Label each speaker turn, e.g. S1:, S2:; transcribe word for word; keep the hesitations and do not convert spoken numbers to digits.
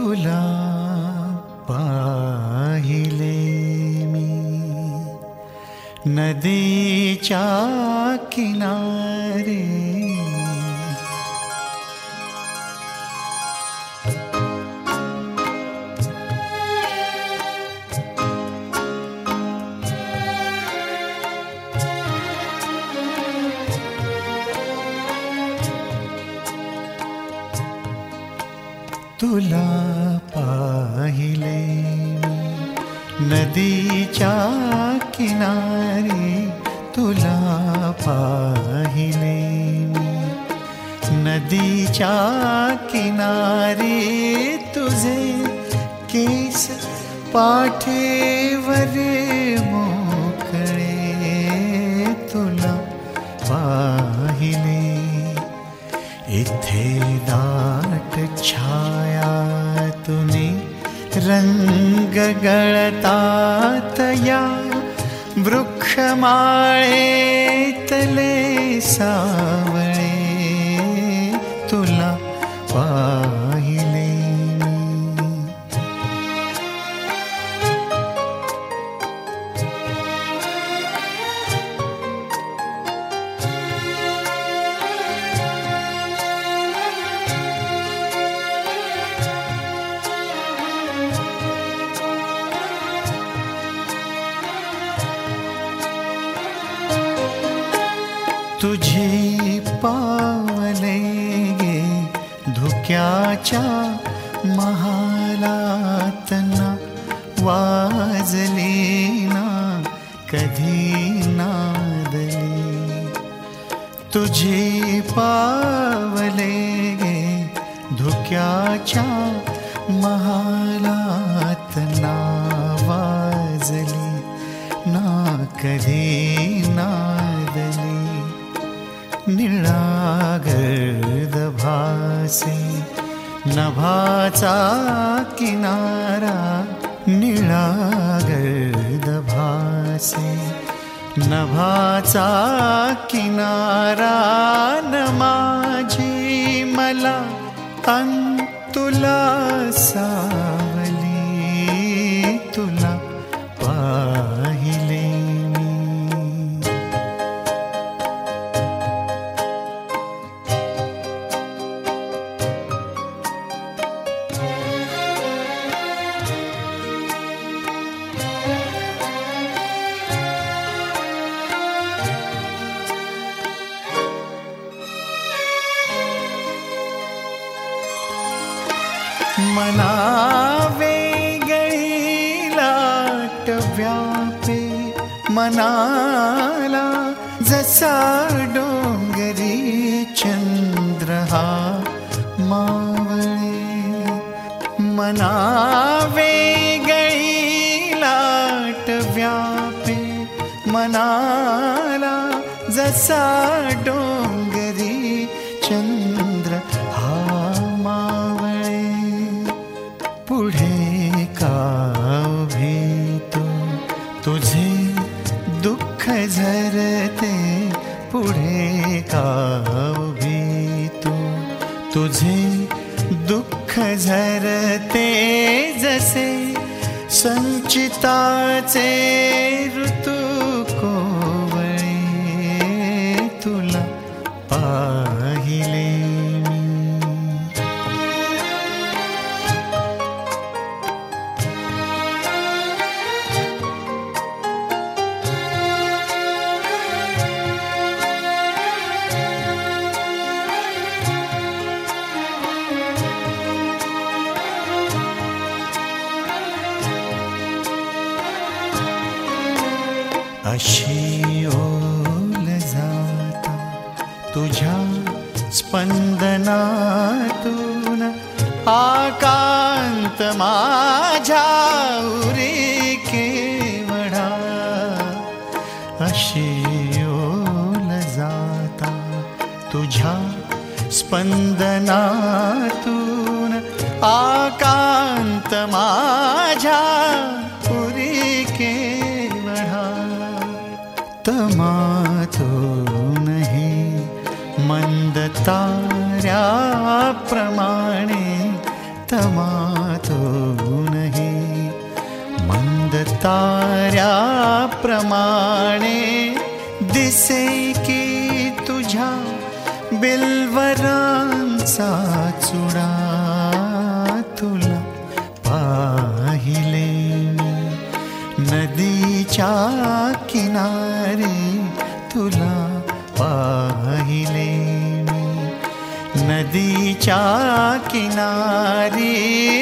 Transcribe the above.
S1: तुला पाहिले मी नदीच्या किनारे, तुला पाहिले नदीच्या किनारे, तुला पाहिले नदीच्या किनारे, तुझे केस पाठीवर मोकळे, तुला पाहिले इथे दाट छाया तुने रंग गळतात या वृक्षमाळेतले सावळे, तुला पाहिले तुझी पावले गे धुक्याच्या महालात ना, वाजली ना कधी नादली, तुझी पावले गे धुक्याच्या महालात ना, वाजली ना कधी नादली, निळा गर्द भासे नभाचा किनारा, निळा गर्द भासे नभाचा किनारा, न माझी मला अन तुला सावली, तुला पाहिले मना वेगळी लाट व्यापे, मनाला जसा डोंगरी चंद्र हा मावळे, मना वेगळी लाट व्यापे, मनाला जसा डोंगरी चंद्र हा मावळे, पुढे का उभी तू तुझे दुःख झरते, पुढे का उभी तू तुझे दुःख झरते, जसे संचिताचे ऋतू कोवळे, तुला पाहिले अशी ओल जाता तुझ्या स्पंदनातून, आकांत माझ्या उरी केवढा, अशी ओल जाता तुझ्या स्पंदनातून, आकांत माझ्या उरी केवढा, तमातूनही मंद ताऱ्याप्रमाणे, समातोनही मंद ताऱ्याप्रमाणे दिसे की तुझ्या बिलवरांचा चुडा तुला पाहिले नदीच्या किनारे तुला पाहिले नदीच्या किनारी